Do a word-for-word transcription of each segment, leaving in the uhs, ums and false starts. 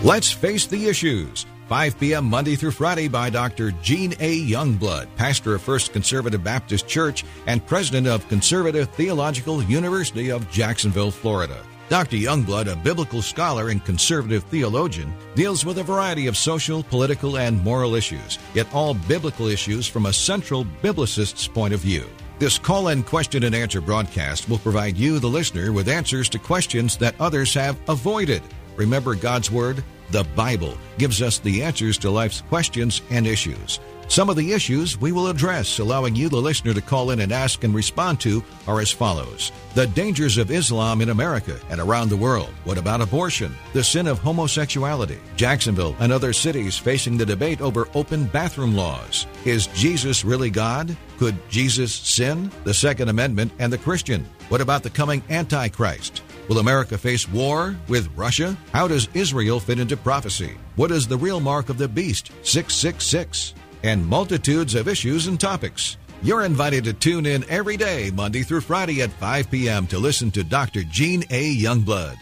Let's Face the Issues, five p.m. Monday through Friday by Doctor Gene A. Youngblood, pastor of First Conservative Baptist Church and president of Conservative Theological University of Jacksonville, Florida. Doctor Youngblood, a biblical scholar and conservative theologian, deals with a variety of social, political, and moral issues, yet all biblical issues from a central biblicist's point of view. This call-in question and answer broadcast will provide you, the listener, with answers to questions that others have avoided. Remember, God's Word, the Bible, gives us the answers to life's questions and issues. Some of the issues we will address, allowing you, the listener, to call in and ask and respond to, are as follows. The dangers of Islam in America and around the world. What about abortion? The sin of homosexuality. Jacksonville and other cities facing the debate over open bathroom laws. Is Jesus really God? Could Jesus sin? The Second Amendment and the Christian. What about the coming Antichrist? Will America face war with Russia? How does Israel fit into prophecy? What is the real mark of the beast, six six six? And multitudes of issues and topics. You're invited to tune in every day, Monday through Friday at five p.m. to listen to Doctor Gene A. Youngblood.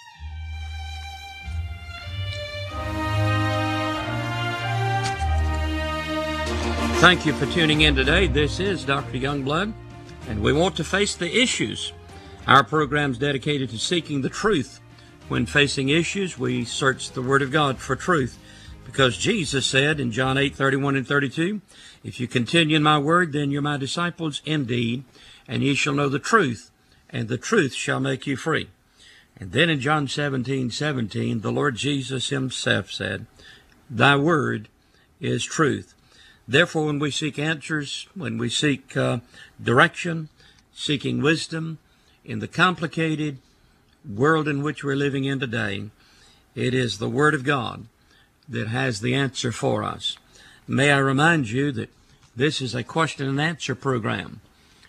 Thank you for tuning in today. This is Doctor Youngblood, and we want to face the issues. Our program is dedicated to seeking the truth. When facing issues, we search the Word of God for truth, because Jesus said in John eight, thirty-one and thirty-two, if you continue in my word, then you're my disciples indeed, and ye shall know the truth, and the truth shall make you free. And then in John seventeen, seventeen, the Lord Jesus himself said, thy word is truth. Therefore, when we seek answers, when we seek uh, direction, seeking wisdom in the complicated world in which we're living in today, it is the Word of God that has the answer for us. May I remind you that this is a question and answer program.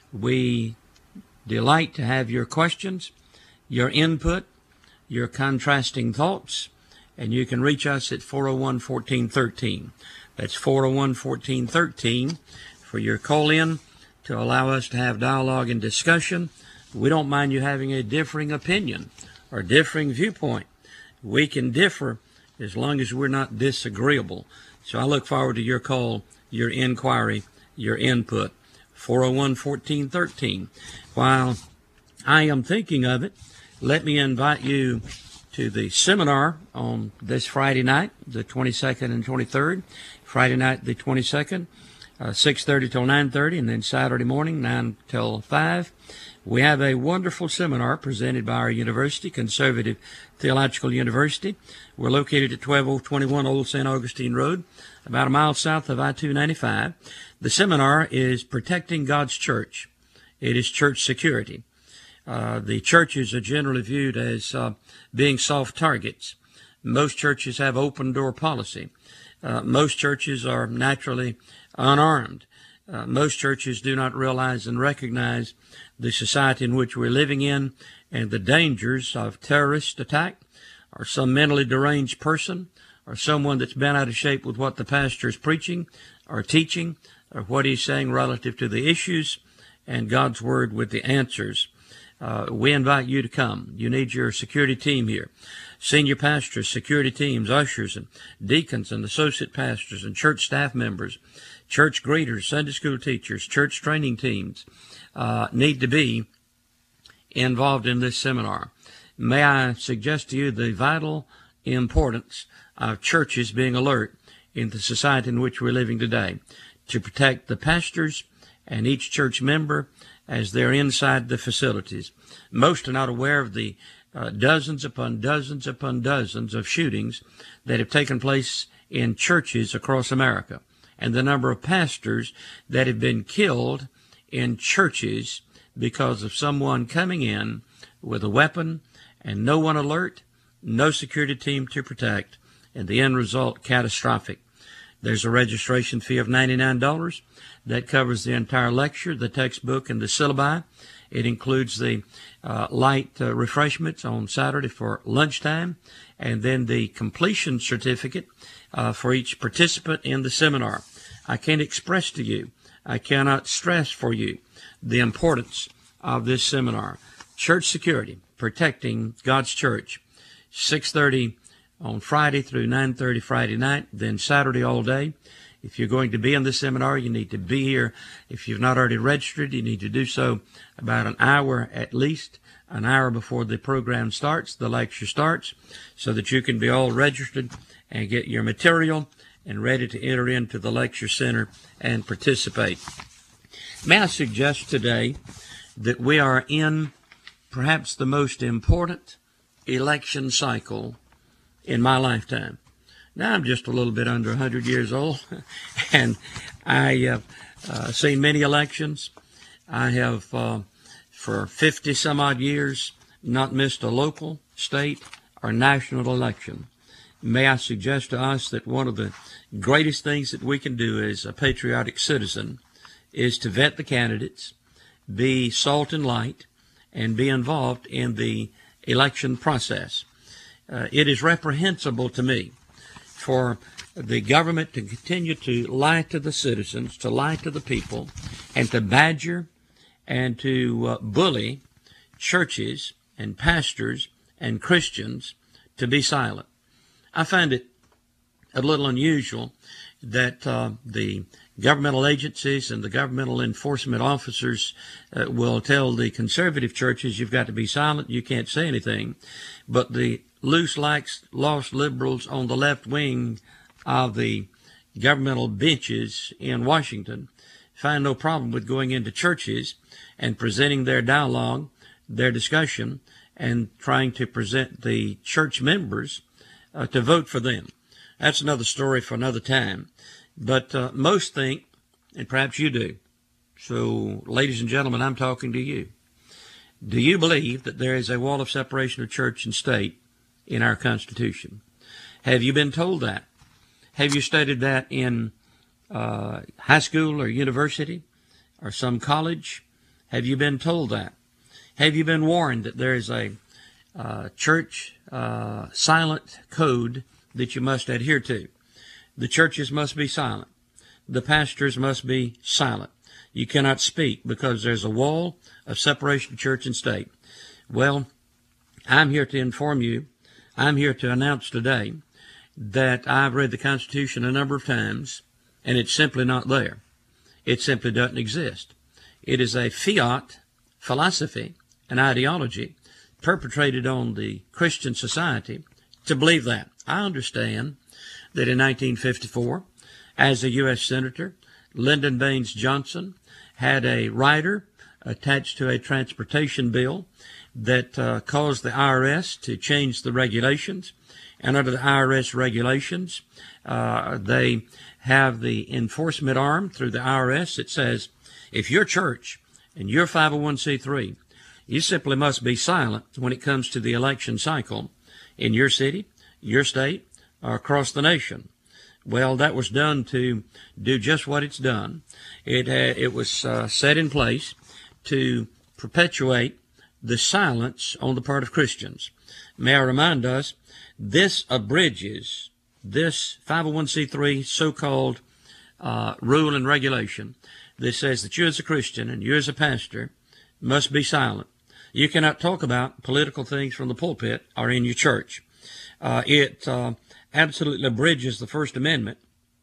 We delight to have your questions, your input, your contrasting thoughts, and you can reach us at four oh one, one four one three. That's four oh one, one four one three for your call-in to allow us to have dialogue and discussion. We don't mind you having a differing opinion or differing viewpoint. We can differ as long as we're not disagreeable. So I look forward to your call, your inquiry, your input. four oh one, one four one three. While I am thinking of it, let me invite you to the seminar on this Friday night, the twenty-second and twenty-third. Friday night, the twenty-second, uh, six thirty till nine thirty, and then Saturday morning, nine till five. We have a wonderful seminar presented by our university, Conservative Theological University. We're located at twelve twenty-one Old Saint Augustine Road, about a mile south of I two ninety-five. The seminar is Protecting God's Church. It is church security. Uh, the churches are generally viewed as uh, being soft targets. Most churches have open door policy. Uh, most churches are naturally unarmed. Uh, most churches do not realize and recognize the society in which we're living in and the dangers of terrorist attack or some mentally deranged person or someone that's been out of shape with what the pastor is preaching or teaching or what he's saying relative to the issues and God's Word with the answers. Uh, we invite you to come. You need your security team here. Senior pastors, security teams, ushers, and deacons, and associate pastors, and church staff members, church greeters, Sunday school teachers, church training teams uh, need to be involved in this seminar. May I suggest to you the vital importance of churches being alert in the society in which we're living today to protect the pastors and each church member as they're inside the facilities. Most are not aware of the uh, dozens upon dozens upon dozens of shootings that have taken place in churches across America, and the number of pastors that have been killed in churches because of someone coming in with a weapon and no one alert, no security team to protect, and the end result catastrophic. There's a registration fee of ninety-nine dollars. That covers the entire lecture, the textbook, and the syllabi. It includes the uh, light uh, refreshments on Saturday for lunchtime, and then the completion certificate uh, for each participant in the seminar. I can't express to you, I cannot stress for you the importance of this seminar. Church security, protecting God's church, six thirty on Friday through nine thirty Friday night, then Saturday all day. If you're going to be in this seminar, you need to be here. If you've not already registered, you need to do so about an hour at least, an hour before the program starts, the lecture starts, so that you can be all registered and get your material and ready to enter into the lecture center and participate. May I suggest today that we are in perhaps the most important election cycle in my lifetime. Now, I'm just a little bit under one hundred years old, and I have uh, seen many elections. I have, uh, for fifty some odd years, not missed a local, state, or national election. May I suggest to us that one of the greatest things that we can do as a patriotic citizen is to vet the candidates, be salt and light, and be involved in the election process. Uh, it is reprehensible to me for the government to continue to lie to the citizens, to lie to the people, and to badger and to uh, bully churches and pastors and Christians to be silent. I find it a little unusual that uh, the governmental agencies and the governmental enforcement officers uh, will tell the conservative churches, you've got to be silent, you can't say anything, but the loose, lax, lost liberals on the left wing of the governmental benches in Washington find no problem with going into churches and presenting their dialogue, their discussion, and trying to present the church members uh, to vote for them. That's another story for another time. But uh, most think, and perhaps you do, so ladies and gentlemen, I'm talking to you. Do you believe that there is a wall of separation of church and state in our Constitution? Have you been told that? Have you studied that in uh, high school or university or some college? Have you been told that? Have you been warned that there is a uh, church uh, silent code that you must adhere to? The churches must be silent. The pastors must be silent. You cannot speak because there's a wall of separation of church and state. Well, I'm here to inform you, I'm here to announce today that I've read the Constitution a number of times, and it's simply not there. It simply doesn't exist. It is a fiat philosophy, an ideology perpetrated on the Christian society to believe that. I understand that in nineteen fifty-four, as a U S Senator, Lyndon Baines Johnson had a rider attached to a transportation bill that uh, caused the I R S to change the regulations. And under the I R S regulations, uh, they have the enforcement arm through the I R S that says, if you're a church and you're five oh one c three, you simply must be silent when it comes to the election cycle in your city, your state, or across the nation. Well, that was done to do just what it's done. It had, it was uh, set in place to perpetuate the silence on the part of Christians. May I remind us, this abridges this five oh one c three so-called uh, rule and regulation that says that you as a Christian and you as a pastor must be silent. You cannot talk about political things from the pulpit or in your church. Uh, it uh, absolutely abridges the First Amendment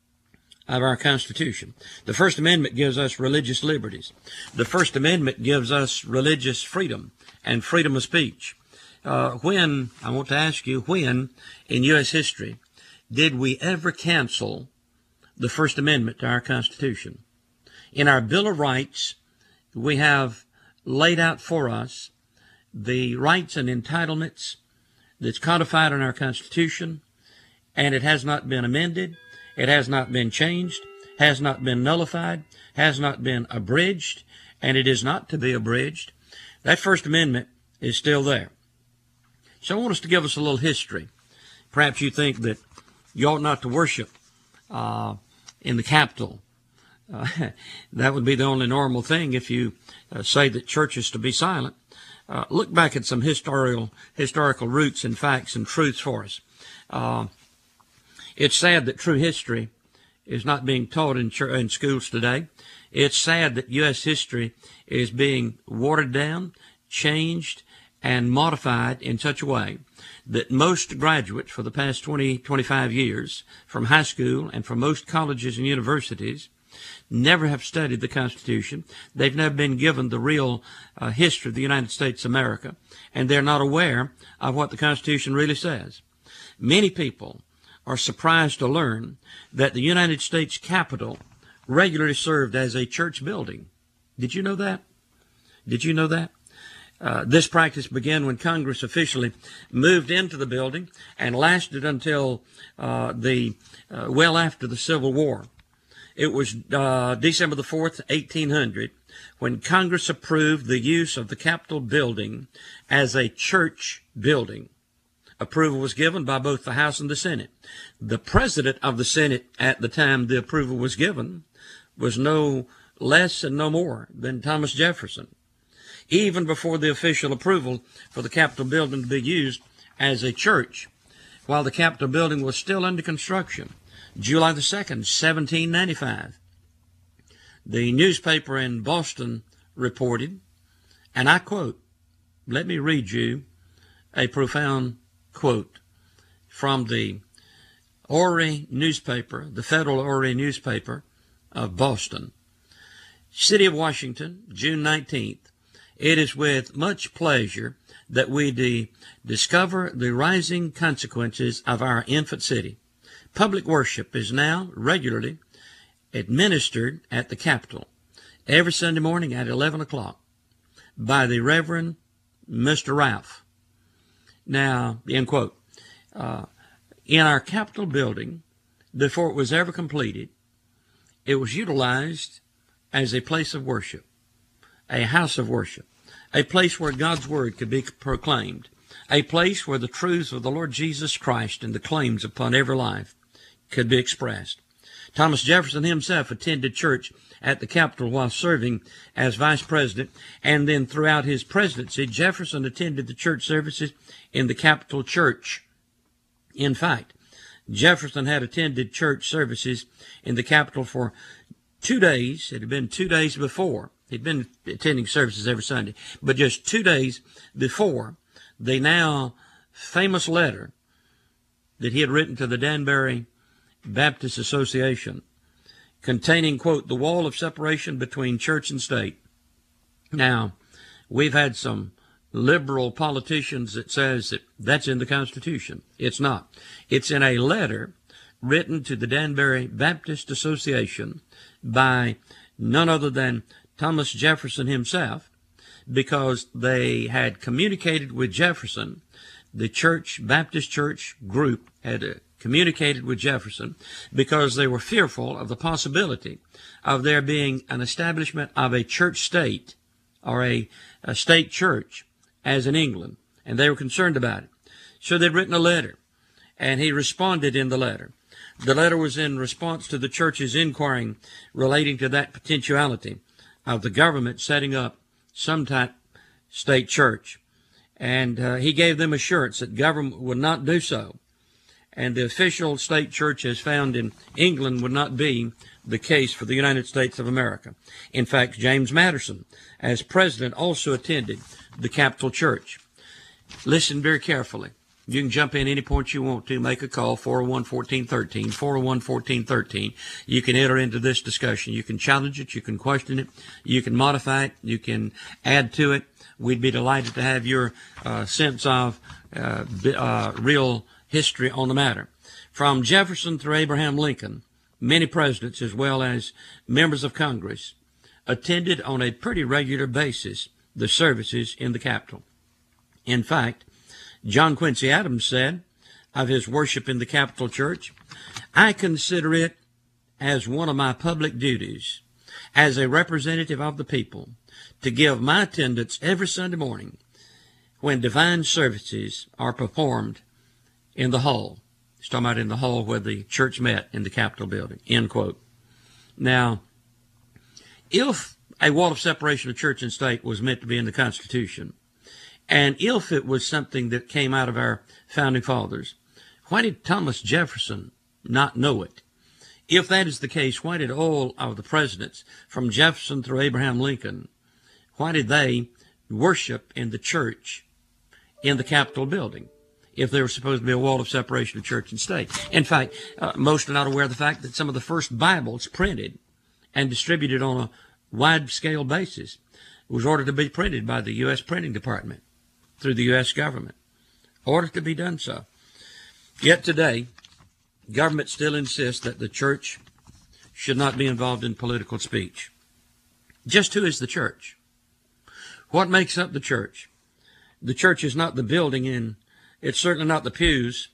of our Constitution. The First Amendment gives us religious liberties. The First Amendment gives us religious freedom and freedom of speech. Uh, when, I want to ask you, when in U S history did we ever cancel the First Amendment to our Constitution? In our Bill of Rights, we have laid out for us the rights and entitlements that's codified in our Constitution, and it has not been amended, it has not been changed, has not been nullified, has not been abridged, and it is not to be abridged. That First Amendment is still there. So I want us to give us a little history. Perhaps you think that you ought not to worship uh, in the Capitol. Uh, that would be the only normal thing if you uh, say that church is to be silent. Uh, look back at some historical historical roots and facts and truths for us. Uh, it's sad that true history is not being taught in, ch- in schools today. It's sad that U S history is being watered down, changed, and modified in such a way that most graduates for the past twenty, twenty-five years from high school and from most colleges and universities never have studied the Constitution. They've never been given the real uh, history of the United States of America, and they're not aware of what the Constitution really says. Many people are surprised to learn that the United States Capitol regularly served as a church building. Did you know that? Did you know that? Uh, this practice began when Congress officially moved into the building and lasted until uh, the uh, well after the Civil War. It was uh, December the fourth, eighteen hundred, when Congress approved the use of the Capitol building as a church building. Approval was given by both the House and the Senate. The president of the Senate at the time the approval was given was no less and no more than Thomas Jefferson. Even before the official approval for the Capitol building to be used as a church, while the Capitol building was still under construction, July the second, seventeen ninety-five, the newspaper in Boston reported, and I quote, let me read you a profound quote from the Orrery newspaper, the Federal Orrery newspaper of Boston. City of Washington, June nineteenth. It is with much pleasure that we de- discover the rising consequences of our infant city. Public worship is now regularly administered at the Capitol every Sunday morning at eleven o'clock by the Reverend Mister Ralph. Now, end quote. Uh, in our Capitol building, before it was ever completed, it was utilized as a place of worship, a house of worship, a place where God's word could be proclaimed, a place where the truths of the Lord Jesus Christ and the claims upon every life could be expressed. Thomas Jefferson himself attended church at the Capitol while serving as vice president, and then throughout his presidency, Jefferson attended the church services in the Capitol Church. In fact, Jefferson had attended church services in the Capitol for two days. It had been two days before. He'd been attending services every Sunday, but just two days before the now famous letter that he had written to the Danbury Baptist Association containing, quote, the wall of separation between church and state. Now, we've had some liberal politicians that says that that's in the Constitution. It's not. It's in a letter written to the Danbury Baptist Association by none other than Thomas Jefferson himself, because they had communicated with Jefferson. The church, Baptist church group had uh, communicated with Jefferson because they were fearful of the possibility of there being an establishment of a church state or a, a state church as in England, and they were concerned about it. So they'd written a letter, and he responded in the letter. The letter was in response to the church's inquiring relating to that potentiality of the government setting up some type state church. And uh, he gave them assurance that government would not do so. And the official state church as found in England would not be the case for the United States of America. In fact, James Madison, as president, also attended the Capitol Church. Listen very carefully. You can jump in any point you want to. Make a call, four oh one, fourteen thirteen, four oh one, fourteen thirteen. You can enter into this discussion. You can challenge it. You can question it. You can modify it. You can add to it. We'd be delighted to have your uh, sense of uh, uh, real history on the matter. From Jefferson through Abraham Lincoln, many presidents as well as members of Congress attended on a pretty regular basis the services in the Capitol. In fact, John Quincy Adams said of his worship in the Capitol Church, I consider it as one of my public duties as a representative of the people to give my attendance every Sunday morning when divine services are performed in the hall. He's talking about in the hall where the church met in the Capitol building, end quote. Now, if a wall of separation of church and state was meant to be in the Constitution, and if it was something that came out of our founding fathers, why did Thomas Jefferson not know it? If that is the case, why did all of the presidents, from Jefferson through Abraham Lincoln, why did they worship in the church in the Capitol building if there was supposed to be a wall of separation of church and state. In fact, uh, most are not aware of the fact that some of the first Bibles printed and distributed on a wide-scale basis was ordered to be printed by the U S Printing Department through the U S government, ordered to be done so. Yet today, government still insists that the church should not be involved in political speech. Just who is the church? What makes up the church? The church is not the building, and it's certainly not the pews.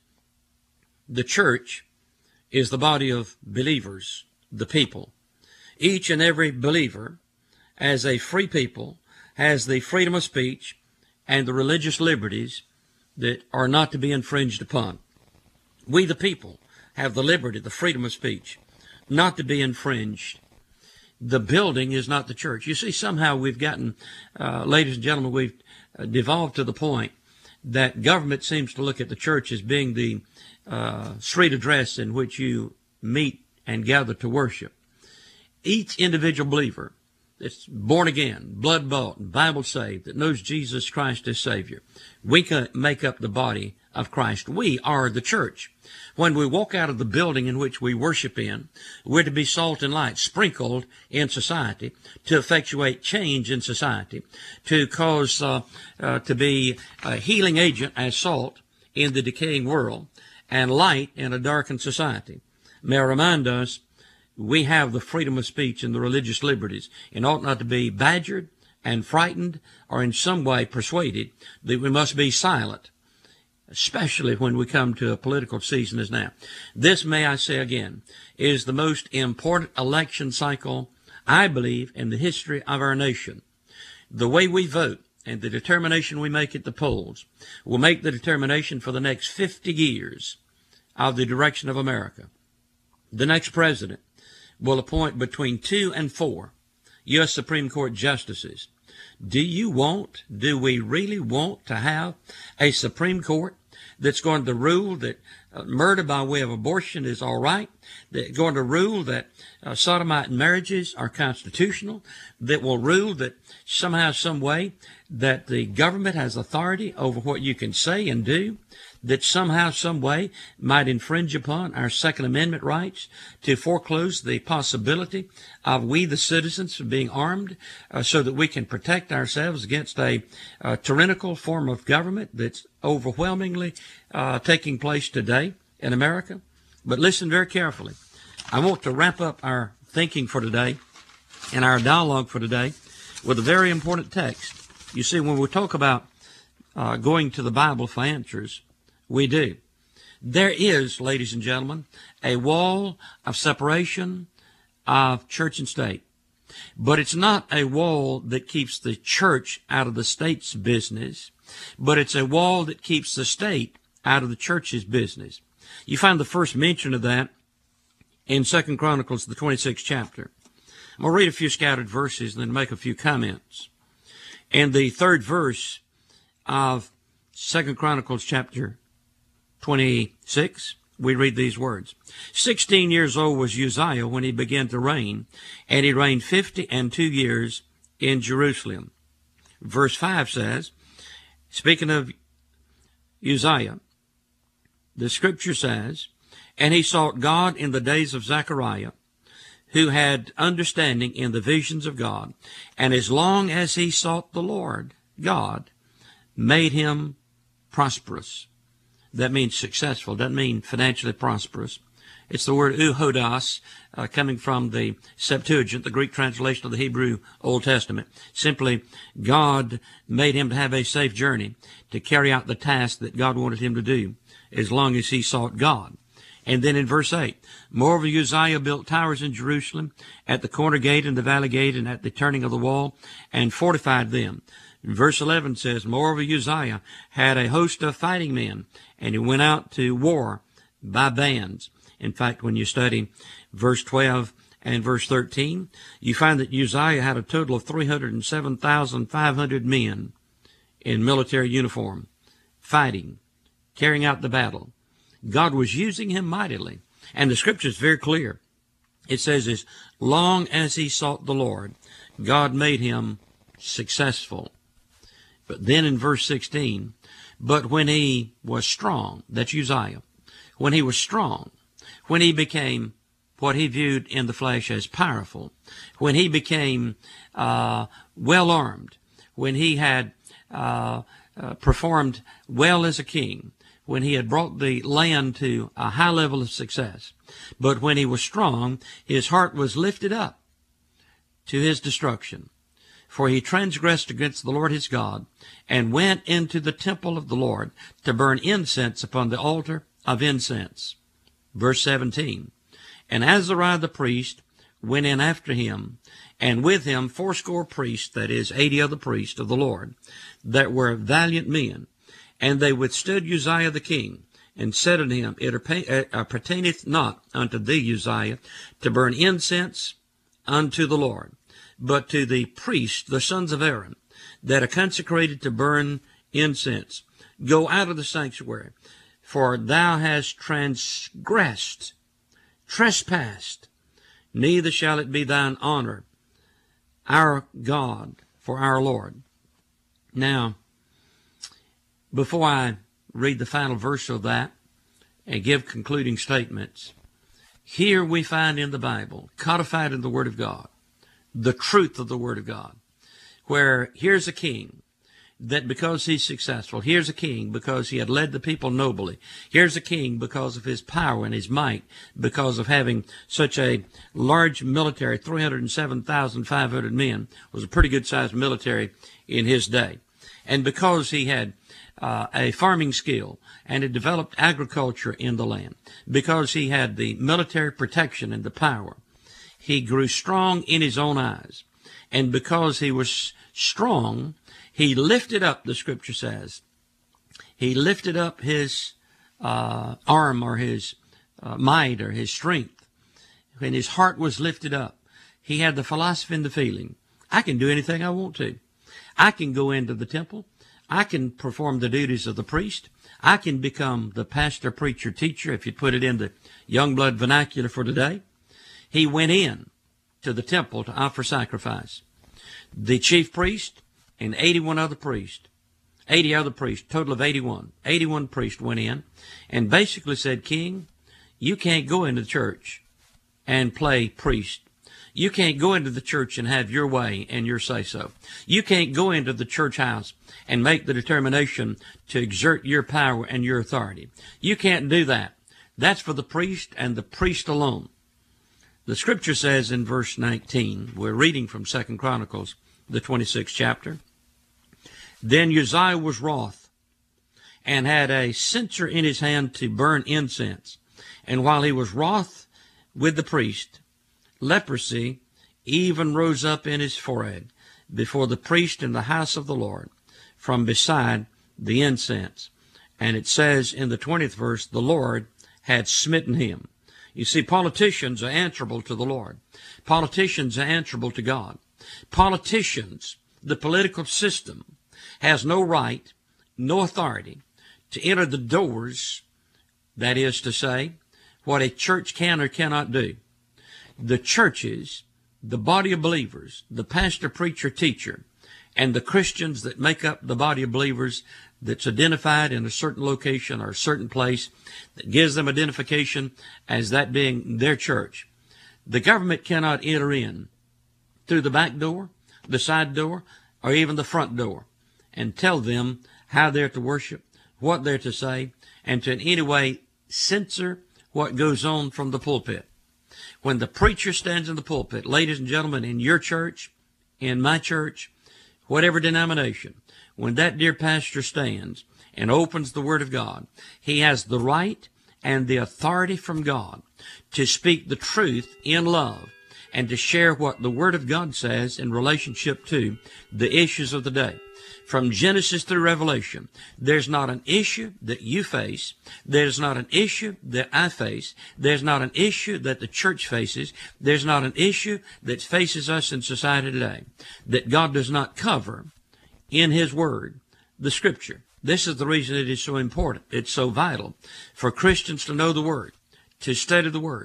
The church is the body of believers, the people. Each and every believer, as a free people, has the freedom of speech and the religious liberties that are not to be infringed upon. We, the people, have the liberty, the freedom of speech, not to be infringed. The building is not the church. You see, somehow we've gotten, uh, ladies and gentlemen, we've uh, devolved to the point that government seems to look at the church as being the uh, street address in which you meet and gather to worship. Each individual believer that's born again, blood bought, and Bible saved, that knows Jesus Christ as Savior, we can make up the body of Christ. We are the church. When we walk out of the building in which we worship in, we're to be salt and light, sprinkled in society, to effectuate change in society, to cause, uh, uh, to be a healing agent as salt in the decaying world, and light in a darkened society. May I remind us, we have the freedom of speech and the religious liberties, and ought not to be badgered and frightened or in some way persuaded that we must be silent, especially when we come to a political season as now. This, may I say again, is the most important election cycle, I believe, in the history of our nation. The way we vote and the determination we make at the polls will make the determination for the next fifty years of the direction of America. The next president will appoint between two and four U S Supreme Court justices. Do you want, do we really want to have a Supreme Court that's going to rule that uh, murder by way of abortion is all right, that's going to rule that uh, sodomite marriages are constitutional, that will rule that somehow, some way, that the government has authority over what you can say and do, that somehow, some way might infringe upon our Second Amendment rights, to foreclose the possibility of we, the citizens, being armed uh, so that we can protect ourselves against a uh, tyrannical form of government that's overwhelmingly uh, taking place today in America. But listen very carefully. I want to wrap up our thinking for today and our dialogue for today with a very important text. You see, when we talk about uh, going to the Bible for answers, we do. There is, ladies and gentlemen, a wall of separation of church and state. But it's not a wall that keeps the church out of the state's business, but it's a wall that keeps the state out of the church's business. You find the first mention of that in Second Chronicles, the twenty-sixth chapter. I'm going to read a few scattered verses and then make a few comments. In the third verse of Second Chronicles chapter twenty-six, we read these words. Sixteen years old was Uzziah when he began to reign, and he reigned fifty and two years in Jerusalem. Verse five says, speaking of Uzziah, the scripture says, and he sought God in the days of Zechariah, who had understanding in the visions of God, and as long as he sought the Lord, God made him prosperous. That means successful. Doesn't mean financially prosperous. It's the word uhodos, uh, coming from the Septuagint, the Greek translation of the Hebrew Old Testament. Simply, God made him to have a safe journey to carry out the task that God wanted him to do, as long as he sought God. And then in verse eight, moreover, Uzziah built towers in Jerusalem, at the corner gate and the valley gate, and at the turning of the wall, and fortified them. Verse eleven says, moreover, Uzziah had a host of fighting men, and he went out to war by bands. In fact, when you study verse twelve and verse thirteen, you find that Uzziah had a total of three hundred seven thousand five hundred men in military uniform, fighting, carrying out the battle. God was using him mightily. And the scripture is very clear. It says, as long as he sought the Lord, God made him successful. But then in verse sixteen, But when he was strong, that's Uzziah, when he was strong, when he became what he viewed in the flesh as powerful, when he became uh, well-armed, when he had uh, uh, performed well as a king, when he had brought the land to a high level of success, but when he was strong, his heart was lifted up to his destruction. For he transgressed against the Lord his God, and went into the temple of the Lord to burn incense upon the altar of incense. Verse seventeen, and Azariah the priest went in after him, and with him fourscore priests, that is, eighty other priests of the Lord, that were valiant men. And they withstood Uzziah the king, and said unto him, It appertaineth not unto thee, Uzziah, to burn incense unto the Lord, but to the priests, the sons of Aaron, that are consecrated to burn incense. Go out of the sanctuary, for thou hast transgressed, trespassed, neither shall it be thine honor, our God, for our Lord. Now, before I read the final verse of that and give concluding statements, here we find in the Bible, codified in the Word of God, the truth of the Word of God, where here's a king that because he's successful, here's a king because he had led the people nobly, here's a king because of his power and his might, because of having such a large military, three hundred seven thousand five hundred men, was a pretty good-sized military in his day, and because he had Uh, a farming skill and had developed agriculture in the land, because he had the military protection and the power. He grew strong in his own eyes. And because he was strong, he lifted up, the scripture says, he lifted up his uh, arm or his uh, might or his strength. When his heart was lifted up, he had the philosophy and the feeling, I can do anything I want to. I can go into the temple. I can perform the duties of the priest. I can become the pastor, preacher, teacher, if you put it in the Youngblood vernacular for today. He went in to the temple to offer sacrifice. The chief priest and eighty-one other priests, eighty other priests, total of eighty-one, eighty-one priests went in and basically said, King, you can't go into the church and play priest. You can't go into the church and have your way and your say-so. You can't go into the church house and make the determination to exert your power and your authority. You can't do that. That's for the priest and the priest alone. The scripture says in verse nineteen, we're reading from Second Chronicles, the twenty-sixth chapter, Then Uzziah was wroth, and had a censer in his hand to burn incense. And while he was wroth with the priest, leprosy even rose up in his forehead before the priest in the house of the Lord from beside the incense. And it says in the twentieth verse, the Lord had smitten him. You see, politicians are answerable to the Lord. Politicians are answerable to God. Politicians, the political system, has no right, no authority to enter the doors, that is to say, what a church can or cannot do. The churches, the body of believers, the pastor, preacher, teacher, and the Christians that make up the body of believers that's identified in a certain location or a certain place that gives them identification as that being their church. The government cannot enter in through the back door, the side door, or even the front door and tell them how they're to worship, what they're to say, and to in any way censor what goes on from the pulpit. When the preacher stands in the pulpit, ladies and gentlemen, in your church, in my church, whatever denomination, when that dear pastor stands and opens the Word of God, he has the right and the authority from God to speak the truth in love and to share what the Word of God says in relationship to the issues of the day. From Genesis through Revelation, there's not an issue that you face, there's not an issue that I face, there's not an issue that the church faces, there's not an issue that faces us in society today that God does not cover in His Word, the Scripture. This is the reason it is so important. It's so vital for Christians to know the Word, to study the Word,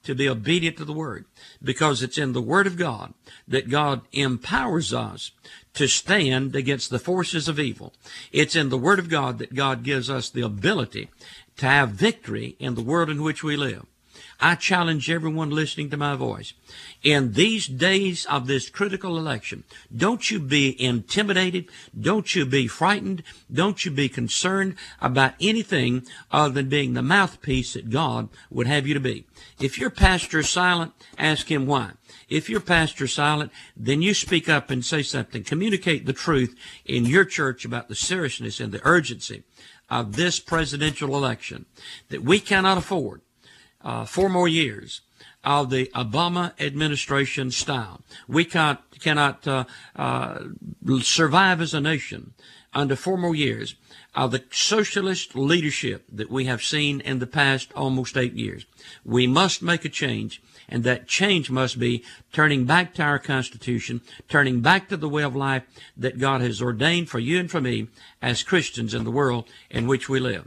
to be obedient to the Word, because it's in the Word of God that God empowers us to stand against the forces of evil. It's in the Word of God that God gives us the ability to have victory in the world in which we live. I challenge everyone listening to my voice. In these days of this critical election, don't you be intimidated. Don't you be frightened. Don't you be concerned about anything other than being the mouthpiece that God would have you to be. If your pastor is silent, ask him why. If your pastor is silent, then you speak up and say something. Communicate the truth in your church about the seriousness and the urgency of this presidential election, that we cannot afford Uh, four more years of the Obama administration style. We can't, cannot uh, uh, survive as a nation under four more years of the socialist leadership that we have seen in the past almost eight years. We must make a change, and that change must be turning back to our Constitution, turning back to the way of life that God has ordained for you and for me as Christians in the world in which we live.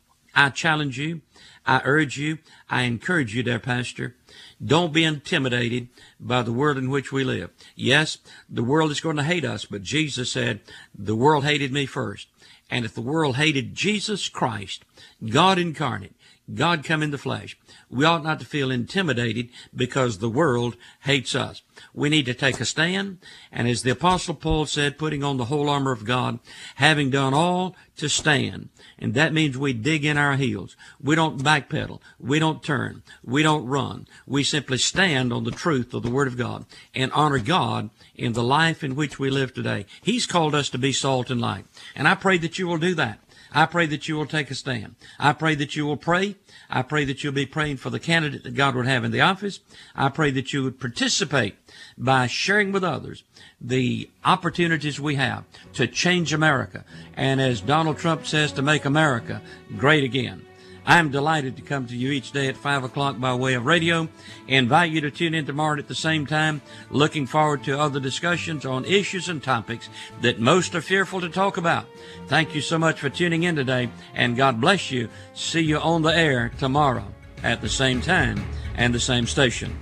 I challenge you. I urge you, I encourage you, dear pastor, don't be intimidated by the world in which we live. Yes, the world is going to hate us, but Jesus said, the world hated me first. And if the world hated Jesus Christ, God incarnate, God come in the flesh, we ought not to feel intimidated because the world hates us. We need to take a stand, and as the Apostle Paul said, putting on the whole armor of God, having done all to stand. And that means we dig in our heels. We don't backpedal. We don't turn. We don't run. We simply stand on the truth of the Word of God and honor God in the life in which we live today. He's called us to be salt and light. And I pray that you will do that. I pray that you will take a stand. I pray that you will pray. I pray that you'll be praying for the candidate that God would have in the office. I pray that you would participate by sharing with others the opportunities we have to change America. And as Donald Trump says, to make America great again. I'm delighted to come to you each day at five o'clock by way of radio. Invite you to tune in tomorrow at the same time. Looking forward to other discussions on issues and topics that most are fearful to talk about. Thank you so much for tuning in today, and God bless you. See you on the air tomorrow at the same time and the same station.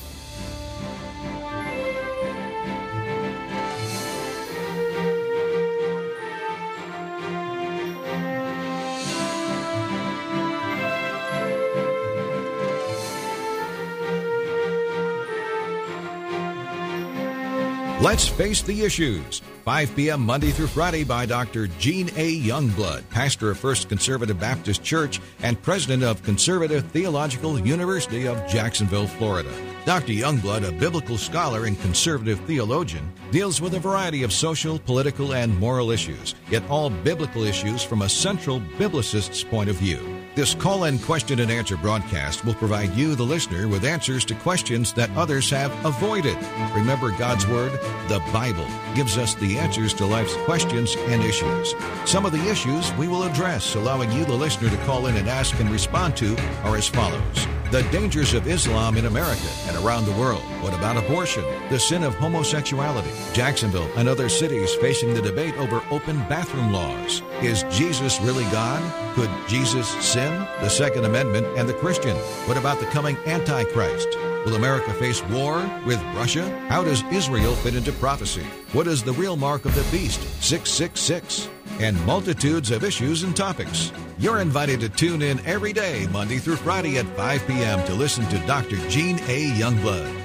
Let's Face the Issues, five p.m. Monday through Friday by Doctor Gene A. Youngblood, pastor of First Conservative Baptist Church and president of Conservative Theological University of Jacksonville, Florida. Doctor Youngblood, a biblical scholar and conservative theologian, deals with a variety of social, political, and moral issues, yet all biblical issues from a central biblicist's point of view. This call-in question and answer broadcast will provide you, the listener, with answers to questions that others have avoided. Remember, God's Word, the Bible, gives us the answers to life's questions and issues. Some of the issues we will address, allowing you, the listener, to call in and ask and respond to, are as follows. The dangers of Islam in America and around the world. What about abortion? The sin of homosexuality. Jacksonville and other cities facing the debate over open bathroom laws. Is Jesus really God? Could Jesus sin? The Second Amendment and the Christian. What about the coming Antichrist? Will America face war with Russia? How does Israel fit into prophecy? What is the real mark of the beast? six six six. And multitudes of issues and topics. You're invited to tune in every day, Monday through Friday at five p.m. to listen to Doctor Gene A. Youngblood.